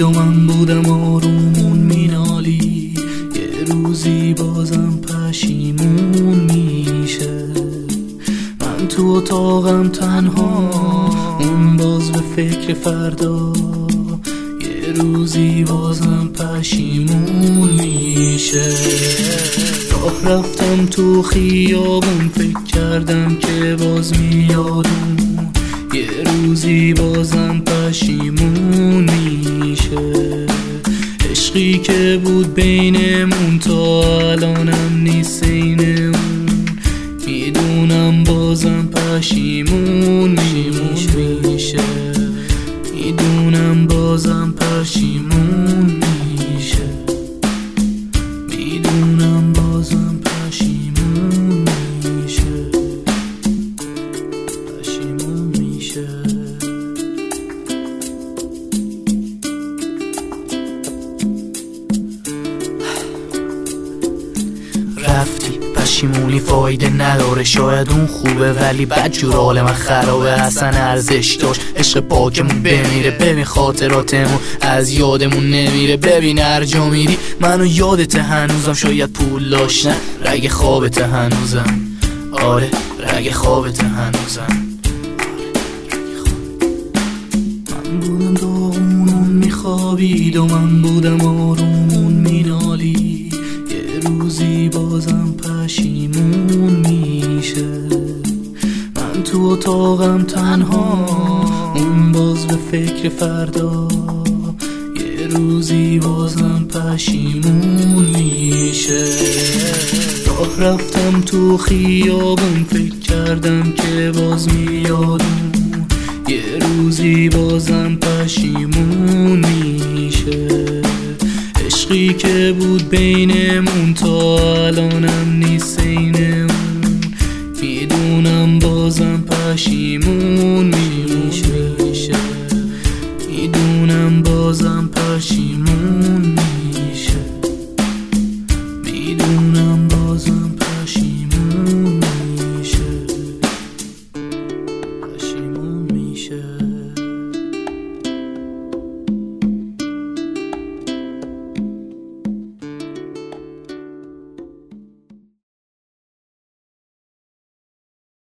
و من بودم آرومون مینالی، یه روزی بازم پشیمون میشه. من تو اتاقم تنها، اون باز به فکر فردا، یه روزی بازم پشیمون میشه. راه رفتم تو خیابون، فکر کردم که باز میادون، یه روزی بازم پشیمون میشه. عشقی که بود بینمون تا الانم نیست اینمون، میدونم بازم پشیمون میشه. میدونم بازم پشیمون میشه. میدونم بازم پشیمون میشه. پشیمون میشه. رفتی پشیمونی فایده نداره، شاید اون خوبه ولی بدجور حال من خرابه. اصلا ارزش داشت عشق پاکمون بمیره، ببین خاطراتمون از یادمون نمیره. ببین هر جا میری منو یادت هنوزم، شاید پول داشتن رگ خوابت هنوزم. آره رگ خوابت هنوزم. من بودم داغونون میخوابید و من بودم آرومون مینالی، یه روزی بازم پشیمون میشه. من تو اتاقم تنها، اون باز به فکر فردا، یه روزی بازم پشیمون میشه. راه رفتم تو خیابون، فکر کردم که باز میادون، یه روزی بازم پشیمون میشه. عشقی که بود بینمون تا الانم نیست اینمون، میدونم بازم پشیمون میشه. میدونم بازم پشیمون میشه. میدونم بازم پشیمون میشه. پشیمون میشه.